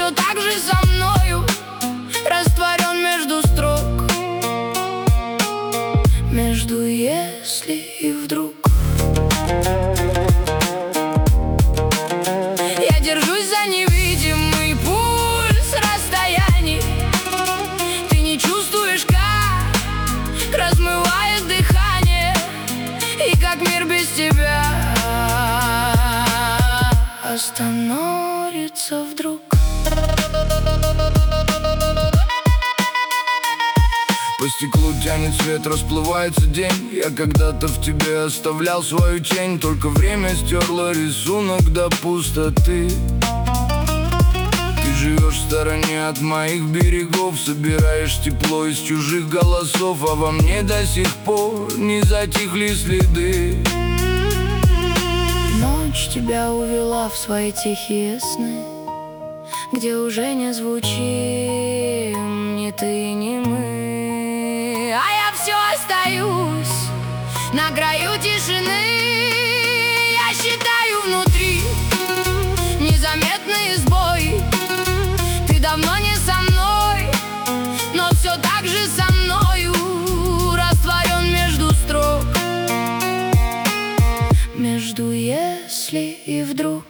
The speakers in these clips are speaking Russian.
все так же со мною растворен между строк, между если и вдруг. Я держусь за невидимый пульс расстояний. Ты не чувствуешь, как размывает дыхание, и как мир без тебя остановится вдруг. По стеклу тянет свет, расплывается день. Я когда-то в тебе оставлял свою тень, только время стерло рисунок до пустоты. Ты живешь в стороне от моих берегов, собираешь тепло из чужих голосов, а во мне до сих пор не затихли следы. Ночь тебя увела в свои тихие сны, где уже не звучим ни ты, ни мы. А я все остаюсь на краю тишины. Я считаю внутри незаметные сбои. Ты давно не со мной, но все так же со мною растворен между строк, между если и вдруг.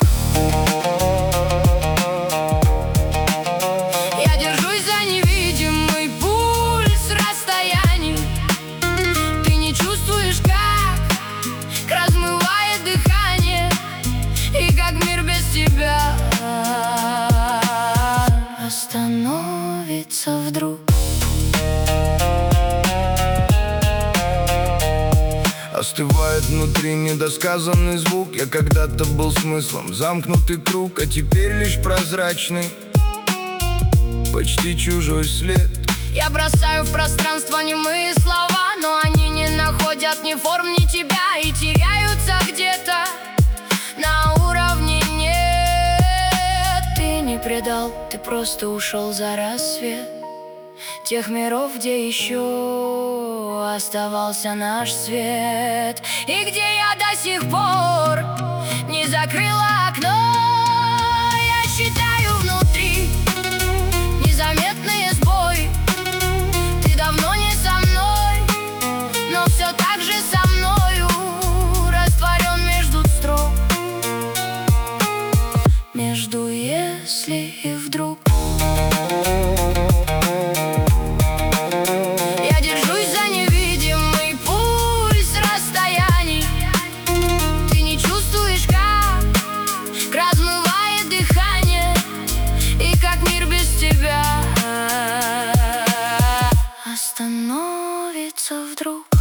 Я держусь за невидимый пульс расстояний. Ты не чувствуешь, как размывает дыхание, и как мир без тебя остановится вдруг. Остывает внутри недосказанный звук. Я когда-то был смыслом, замкнутый круг, а теперь лишь прозрачный, почти чужой след. Я бросаю в пространство немые слова, но они не находят ни форм, ни тебя, и теряются где-то на уровне нет. Ты не предал, ты просто ушел за рассвет тех миров, где еще оставался наш свет, и где я до сих пор не закрыла окно. Я считаю внутри незаметные сбои. Ты давно не со мной, но все так же со мною растворен между строк, между если и вдруг. Остановится вдруг.